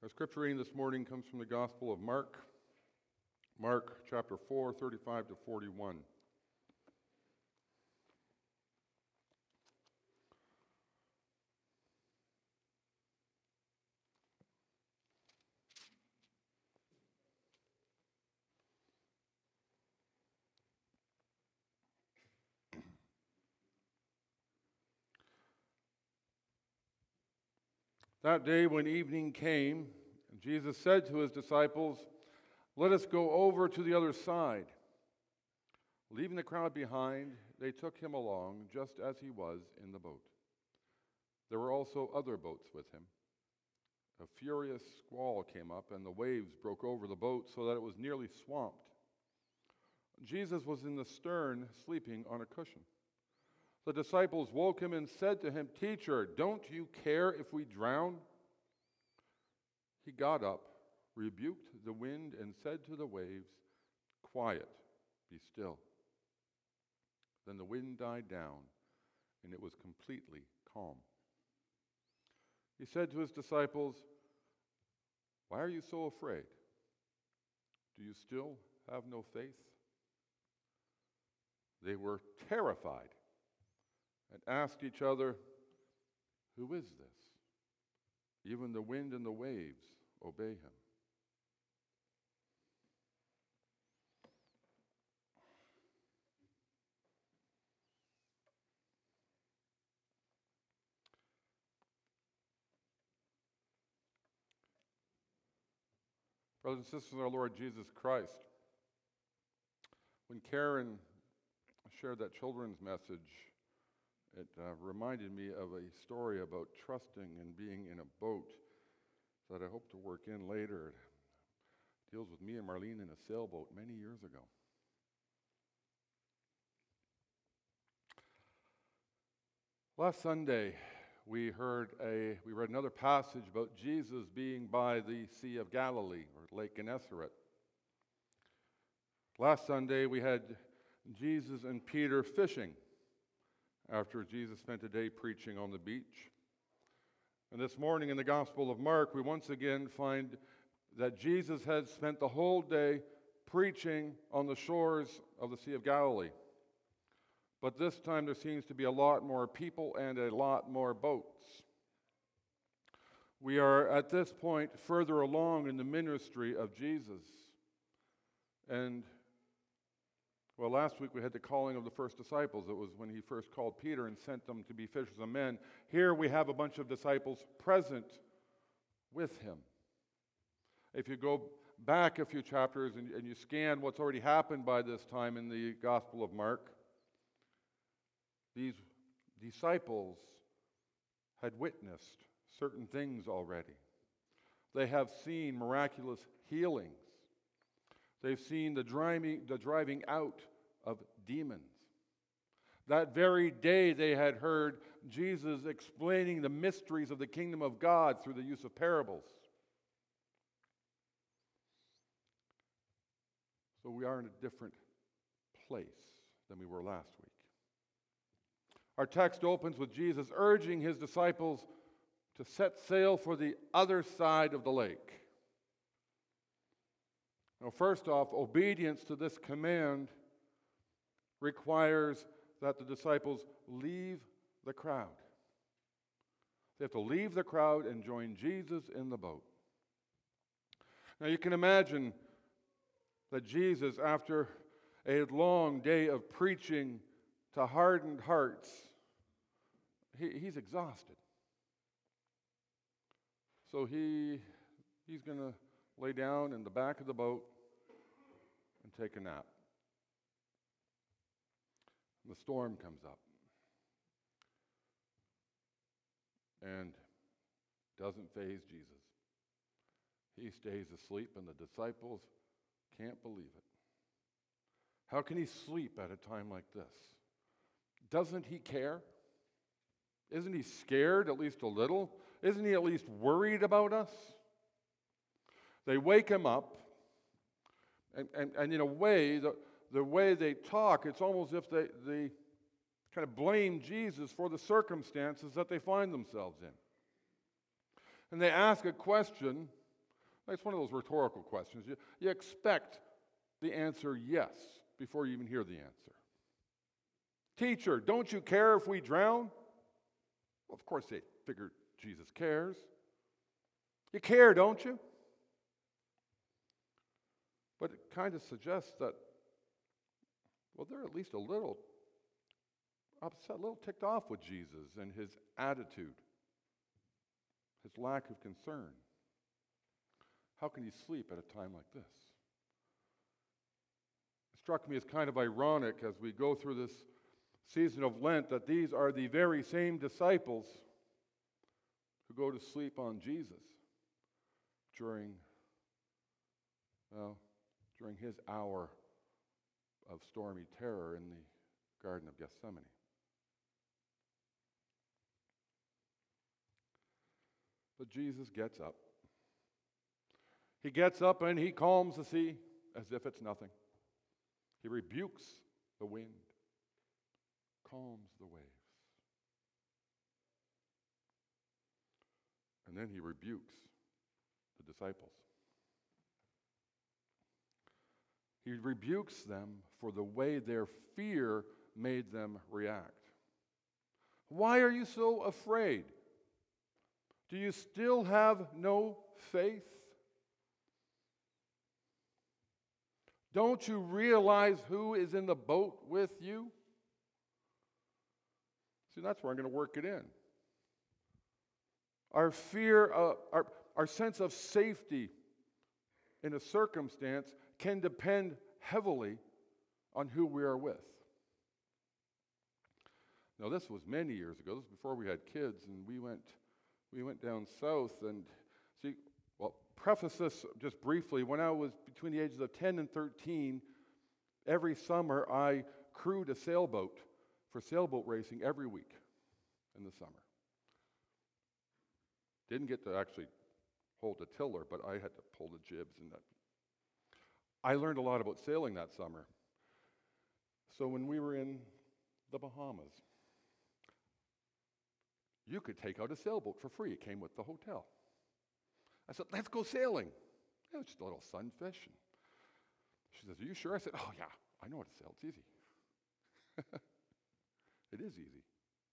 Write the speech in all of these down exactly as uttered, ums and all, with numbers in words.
Our scripture reading this morning comes from the Gospel of Mark, Mark chapter four, thirty-five to forty-one. That day when evening came, Jesus said to his disciples, "Let us go over to the other side." Leaving the crowd behind, they took him along just as he was in the boat. There were also other boats with him. A furious squall came up, and the waves broke over the boat so that it was nearly swamped. Jesus was in the stern, sleeping on a cushion. The disciples woke him and said to him, "Teacher, don't you care if we drown?" He got up, rebuked the wind, and said to the waves, "Quiet, be still." Then the wind died down, and it was completely calm. He said to his disciples, "Why are you so afraid? Do you still have no faith?" They were terrified and asked each other, "Who is this? Even the wind and the waves obey him." Brothers and sisters in our Lord Jesus Christ, when Karen shared that children's message, it uh, reminded me of a story about trusting and being in a boat that I hope to work in later. It deals with me and Marlene in a sailboat many years ago. Last Sunday, we heard a we read another passage about Jesus being by the Sea of Galilee, or Lake Gennesaret. Last Sunday, we had Jesus and Peter fishing after Jesus spent a day preaching on the beach. And this morning in the Gospel of Mark, we once again find that Jesus had spent the whole day preaching on the shores of the Sea of Galilee. But this time there seems to be a lot more people and a lot more boats. We are at this point further along in the ministry of Jesus. And well, last week we had the calling of the first disciples. It was when he first called Peter and sent them to be fishers of men. Here we have a bunch of disciples present with him. If you go back a few chapters and, and you scan what's already happened by this time in the Gospel of Mark, these disciples had witnessed certain things already. They have seen miraculous healings. They've seen the driving, the driving out of demons. That very day they had heard Jesus explaining the mysteries of the kingdom of God through the use of parables. So we are in a different place than we were last week. Our text opens with Jesus urging his disciples to set sail for the other side of the lake. Now, first off, obedience to this command requires that the disciples leave the crowd. They have to leave the crowd and join Jesus in the boat. Now, you can imagine that Jesus, after a long day of preaching to hardened hearts, he, he's exhausted. So he he's going to lay down in the back of the boat and take a nap. The storm comes up and doesn't faze Jesus. He stays asleep, and the disciples can't believe it. How can he sleep at a time like this? Doesn't he care? Isn't he scared at least a little? Isn't he at least worried about us? They wake him up, and, and, and in a way, the, the way they talk, it's almost as if they, they kind of blame Jesus for the circumstances that they find themselves in. And they ask a question It's one of those rhetorical questions. You, you expect the answer yes before you even hear the answer. Teacher, don't you care if we drown? Well, of course they figured Jesus cares. You care, don't you? But it kind of suggests that, well, they're at least a little upset, a little ticked off with Jesus and his attitude, his lack of concern. How can he sleep at a time like this? It struck me as kind of ironic as we go through this season of Lent that these are the very same disciples who go to sleep on Jesus during, well, during his hour of stormy terror in the Garden of Gethsemane. But Jesus gets up. He gets up and he calms the sea as if it's nothing. He rebukes the wind, calms the waves. And then he rebukes the disciples. He rebukes them for the way their fear made them react. Why are you so afraid? Do you still have no faith? Don't you realize who is in the boat with you? See, that's where I'm going to work it in. Our fear, uh, our, our sense of safety in a circumstance can depend heavily on who we are with. Now, this was many years ago. This was before we had kids, and we went, we went down south. And see, well, preface this just briefly. When I was between the ages of ten and thirteen, every summer I crewed a sailboat for sailboat racing every week in the summer. Didn't get to actually hold the tiller, but I had to pull the jibs and that. I learned a lot about sailing that summer. So when we were in the Bahamas, you could take out a sailboat for free. It came with the hotel. I said, let's go sailing. It was just a little sunfish. And she says, are you sure? I said, oh, yeah, I know how to sail. It's easy. It is easy.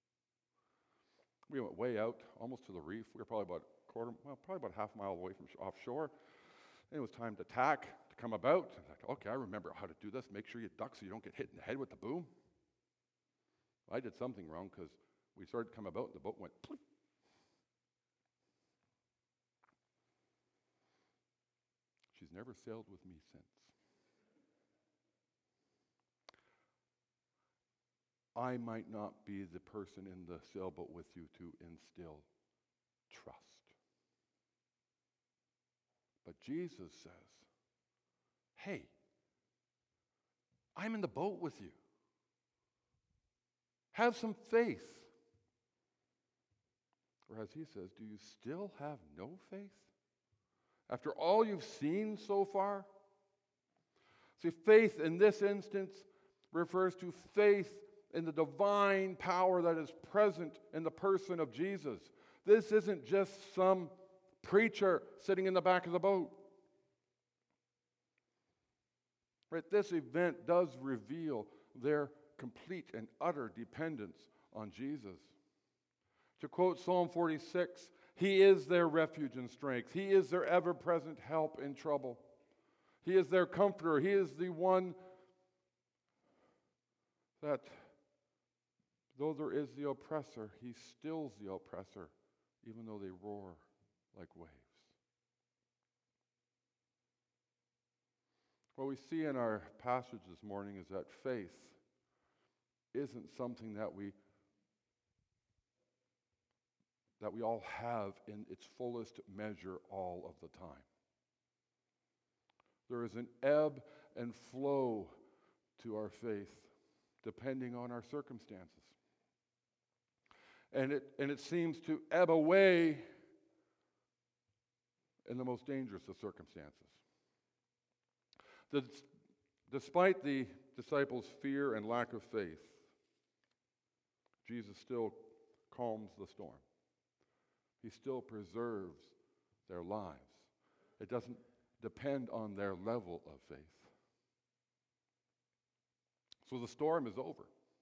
We went way out, almost to the reef. We were probably about a quarter, well, probably about half a mile away from offshore. And it was time to tack, to come about. I was like, okay, I remember how to do this. Make sure you duck so you don't get hit in the head with the boom. I did something wrong because we started to come about and the boat went ploop. She's never sailed with me since. I might not be the person in the sailboat with you to instill trust. But Jesus says, hey, I'm in the boat with you. Have some faith. Whereas he says, do you still have no faith? After all you've seen so far? See, faith in this instance refers to faith in the divine power that is present in the person of Jesus. This isn't just some preacher sitting in the back of the boat. Right? This event does reveal their complete and utter dependence on Jesus. To quote Psalm forty-six, he is their refuge and strength. He is their ever-present help in trouble. He is their comforter. He is the one that, though there is the oppressor, he stills the oppressor, even though they roar like waves. What we see in our passage this morning is that faith isn't something that we that we all have in its fullest measure all of the time. There is an ebb and flow to our faith depending on our circumstances. And it, and it seems to ebb away in the most dangerous of circumstances. The, despite the disciples' fear and lack of faith, Jesus still calms the storm. He still preserves their lives. It doesn't depend on their level of faith. So the storm is over.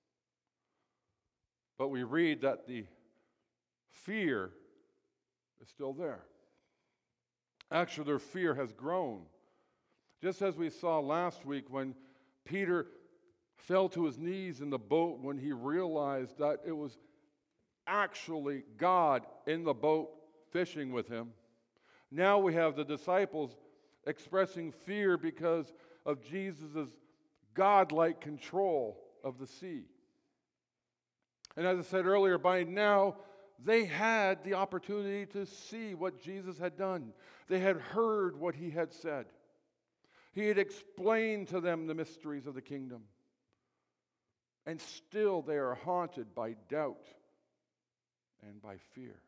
But we read that the fear is still there. Actually, their fear has grown. Just as we saw last week when Peter fell to his knees in the boat when he realized that it was actually God in the boat fishing with him. Now we have the disciples expressing fear because of Jesus' God-like control of the sea. And as I said earlier, by now they had the opportunity to see what Jesus had done. They had heard what he had said. He had explained to them the mysteries of the kingdom. And still they are haunted by doubt and by fear.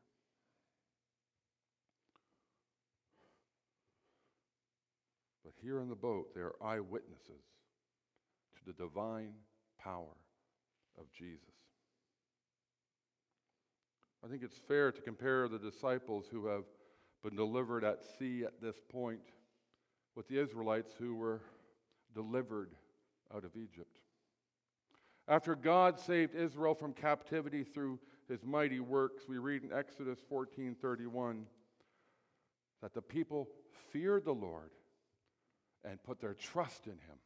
But here in the boat, they are eyewitnesses to the divine power of Jesus. I think it's fair to compare the disciples who have been delivered at sea at this point with the Israelites who were delivered out of Egypt. After God saved Israel from captivity through his mighty works, we read in Exodus fourteen thirty-one that the people feared the Lord and put their trust in him.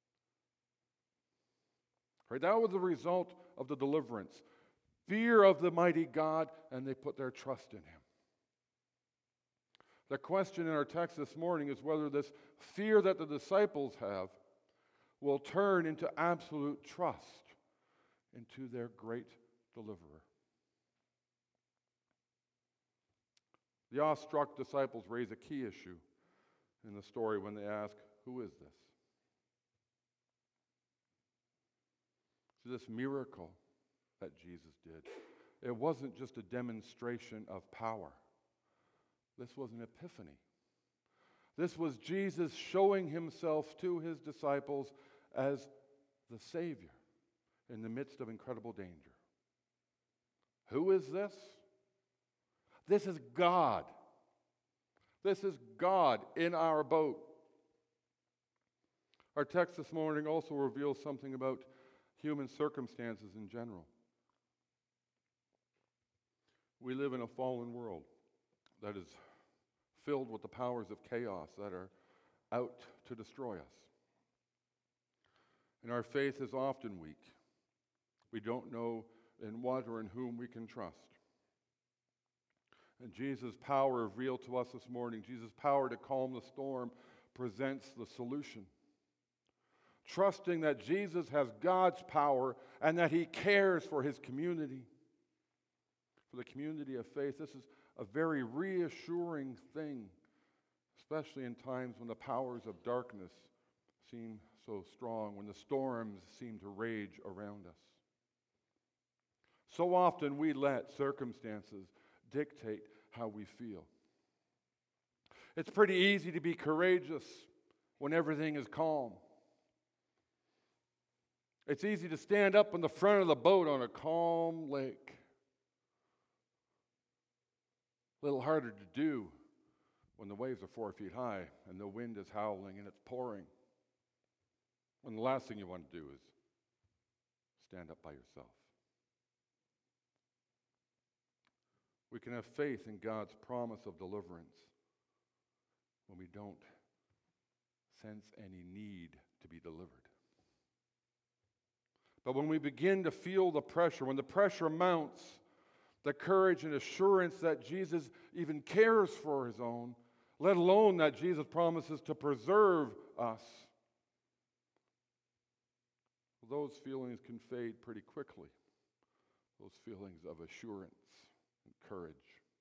Right, that was the result of the deliverance. Fear of the mighty God, and they put their trust in him. The question in our text this morning is whether this fear that the disciples have will turn into absolute trust into their great deliverer. The awestruck disciples raise a key issue in the story when they ask, who is this? So this miracle that Jesus did, it wasn't just a demonstration of power. This was an epiphany. This was Jesus showing himself to his disciples as the Savior in the midst of incredible danger. Who is this? This is God. This is God in our boat. Our text this morning also reveals something about human circumstances in general. We live in a fallen world that is filled with the powers of chaos that are out to destroy us. And our faith is often weak. We don't know in what or in whom we can trust. And Jesus' power revealed to us this morning, Jesus' power to calm the storm, presents the solution. Trusting that Jesus has God's power and that he cares for his community. For the community of faith, this is a very reassuring thing, especially in times when the powers of darkness seem so strong, when the storms seem to rage around us. So often we let circumstances dictate how we feel. It's pretty easy to be courageous when everything is calm. It's easy to stand up in the front of the boat on a calm lake. A little harder to do when the waves are four feet high and the wind is howling and it's pouring. When the last thing you want to do is stand up by yourself. We can have faith in God's promise of deliverance when we don't sense any need to be delivered. But when we begin to feel the pressure, when the pressure mounts, the courage and assurance that Jesus even cares for his own, let alone that Jesus promises to preserve us, those feelings can fade pretty quickly. Those feelings of assurance and courage.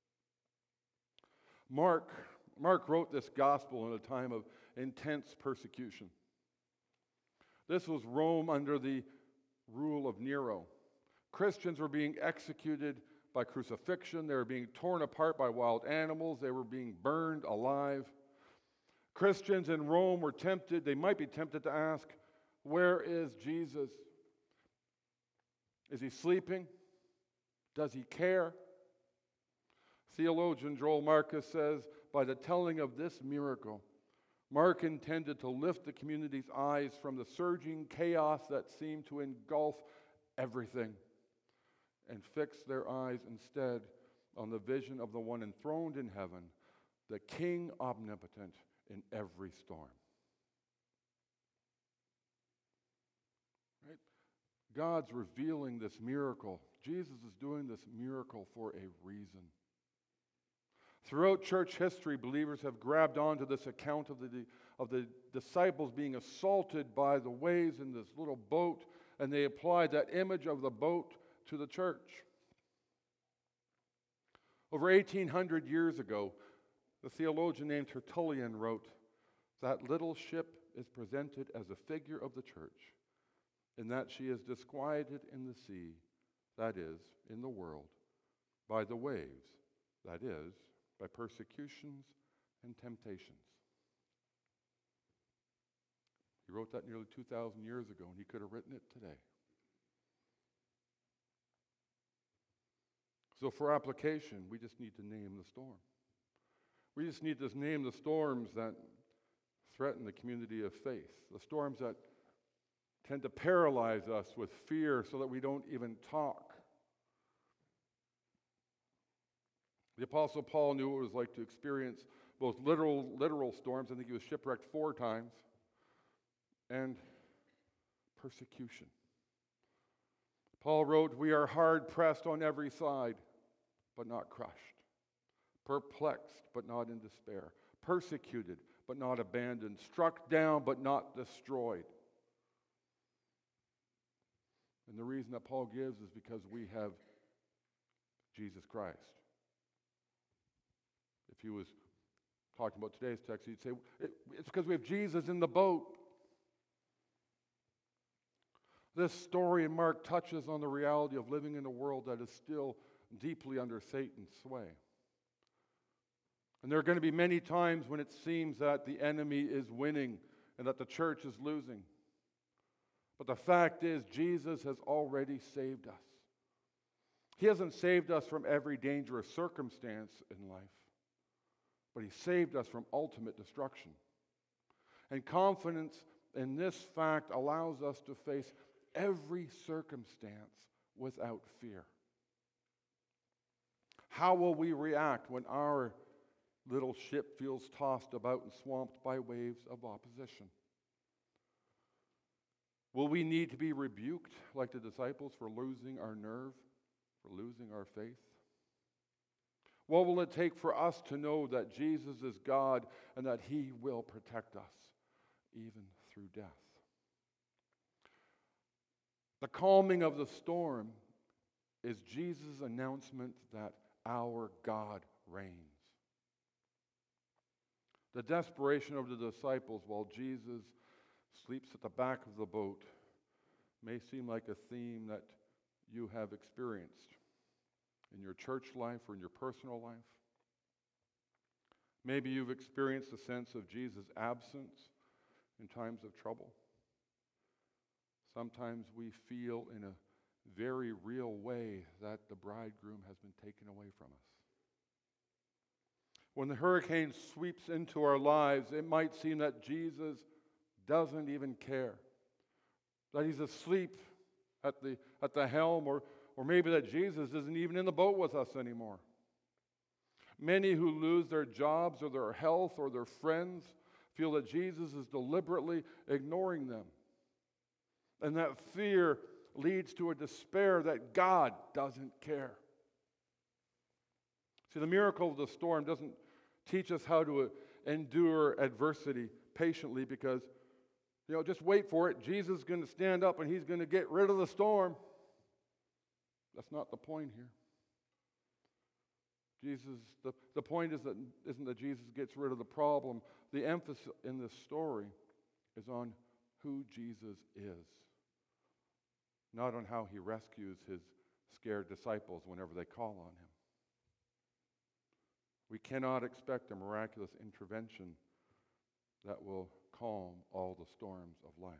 Mark, Mark wrote this gospel in a time of intense persecution. This was Rome under the rule of Nero. Christians were being executed by crucifixion. They were being torn apart by wild animals. They were being burned alive. Christians in Rome were tempted, they might be tempted to ask, where is Jesus? Is he sleeping? Does he care? Theologian Joel Marcus says by the telling of this miracle, Mark intended to lift the community's eyes from the surging chaos that seemed to engulf everything and fix their eyes instead on the vision of the one enthroned in heaven, the King omnipotent in every storm. Right? God's revealing this miracle. Jesus is doing this miracle for a reason. Throughout church history, believers have grabbed onto this account of the, of the disciples being assaulted by the waves in this little boat, and they applied that image of the boat to the church. Over eighteen hundred years ago, the theologian named Tertullian wrote, "That little ship is presented as a figure of the church, in that she is disquieted in the sea, that is, in the world, by the waves, that is, by persecutions and temptations." He wrote that nearly two thousand years ago, and he could have written it today. So for application, we just need to name the storm. We just need to name the storms that threaten the community of faith, the storms that tend to paralyze us with fear so that we don't even talk. The Apostle Paul knew what it was like to experience both literal, literal storms. I think he was shipwrecked four times, and persecution. Paul wrote, "We are hard pressed on every side, but not crushed. Perplexed, but not in despair. Persecuted, but not abandoned. Struck down, but not destroyed." And the reason that Paul gives is because we have Jesus Christ. If he was talking about today's text, he'd say, it's because we have Jesus in the boat. This story in Mark touches on the reality of living in a world that is still deeply under Satan's sway. And there are going to be many times when it seems that the enemy is winning and that the church is losing. But the fact is, Jesus has already saved us. He hasn't saved us from every dangerous circumstance in life, but he saved us from ultimate destruction. And confidence in this fact allows us to face every circumstance without fear. How will we react when our little ship feels tossed about and swamped by waves of opposition? Will we need to be rebuked like the disciples for losing our nerve, for losing our faith? What will it take for us to know that Jesus is God and that he will protect us even through death? The calming of the storm is Jesus' announcement that our God reigns. The desperation of the disciples while Jesus sleeps at the back of the boat may seem like a theme that you have experienced in your church life or in your personal life. Maybe you've experienced a sense of Jesus' absence in times of trouble. Sometimes we feel in a very real way that the bridegroom has been taken away from us. When the hurricane sweeps into our lives, it might seem that Jesus doesn't even care, that he's asleep at the, at the helm, or, or maybe that Jesus isn't even in the boat with us anymore. Many who lose their jobs or their health or their friends feel that Jesus is deliberately ignoring them. And that fear leads to a despair that God doesn't care. See, the miracle of the storm doesn't teach us how to endure adversity patiently because, you know, just wait for it. Jesus is going to stand up and he's going to get rid of the storm. That's not the point here. Jesus, the, the point is that, isn't that Jesus gets rid of the problem. The emphasis in this story is on who Jesus is, not on how he rescues his scared disciples whenever they call on him. We cannot expect a miraculous intervention that will calm all the storms of life.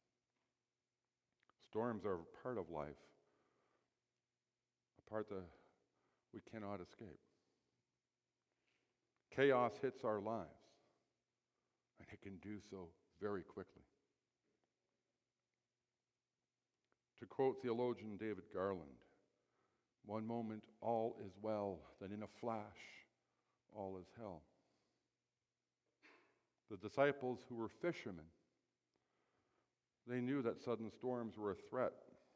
Storms are a part of life, a part that we cannot escape. Chaos hits our lives, and it can do so very quickly. To quote theologian David Garland, one moment all is well, then in a flash all is hell. The disciples who were fishermen, they knew that sudden storms were a threat,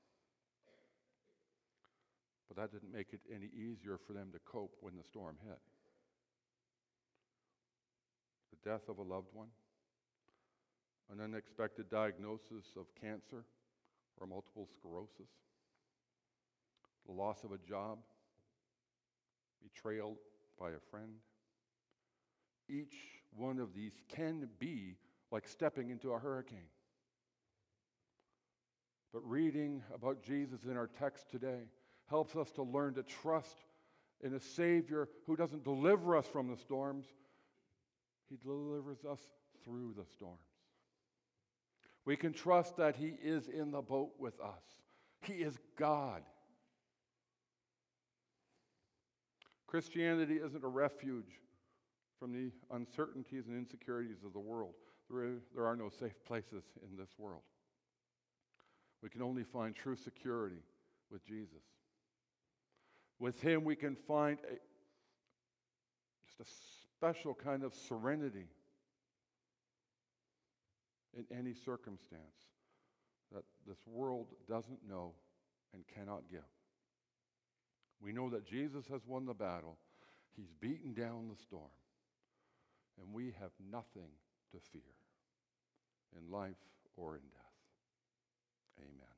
but that didn't make it any easier for them to cope when the storm hit. The death of a loved one, an unexpected diagnosis of cancer or multiple sclerosis, the loss of a job, betrayal by a friend. Each one of these can be like stepping into a hurricane. But reading about Jesus in our text today helps us to learn to trust in a Savior who doesn't deliver us from the storms. He delivers us through the storms. We can trust that He is in the boat with us. He is God. Christianity isn't a refuge from the uncertainties and insecurities of the world. There, is, there are no safe places in this world. We can only find true security with Jesus. With Him, we can find a, just a special kind of serenity in any circumstance that this world doesn't know and cannot give. We know that Jesus has won the battle. He's beaten down the storm. And we have nothing to fear in life or in death. Amen.